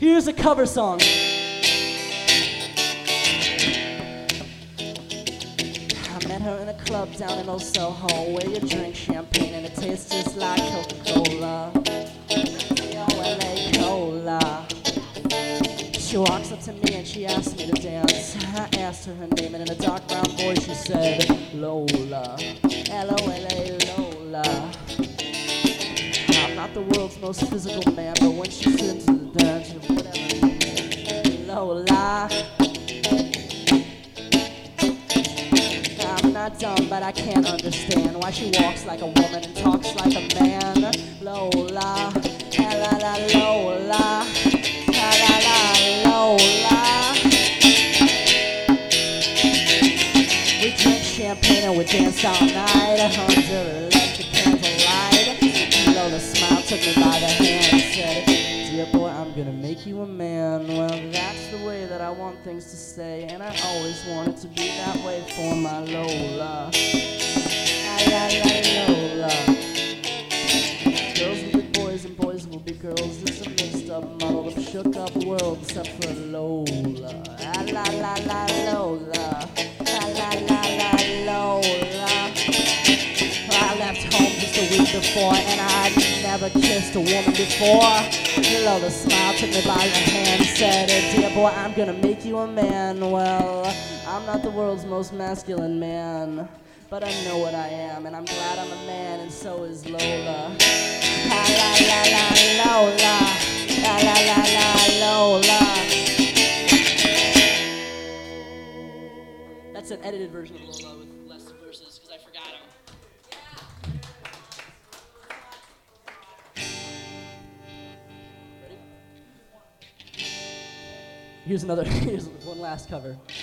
Here's a cover song. I met her in a club down in Old Soho, where you drink champagne and it tastes just like Coca-Cola. L.A. Cola. She walks up to me and she asks me to dance. I asked her name and in a dark brown voice she said, Lola. L-O-L-A, Lola. I'm not the world's most physical man, but when she sits to the dance, whatever, Lola. I'm not dumb, but I can't understand why she walks like a woman and talks like a man. Lola, la la la Lola, la la la Lola. We drink champagne and we dance all night under electric candlelight. Lola smiled, took me by the hand and said, dear boy, I'm gonna make you a man. Well, that's the way that I want things to stay, and I always wanted to be that way for my Lola. La la Lola. Girls will be boys and boys will be girls. It's a mixed up, muddled up, shook up world except for Lola. La la la Lola. La la la Lola. I left home just a week before, and I'd never kissed a woman before. Lola smiled, took me by the hand, said, dear boy, I'm gonna make you a man. Well, I'm not the world's most masculine man, but I know what I am, and I'm glad I'm a man, and so is Lola. La la la la Lola, la la la la Lola. That's an edited version of Lola with less verses, because I forgot them. Here's one last cover.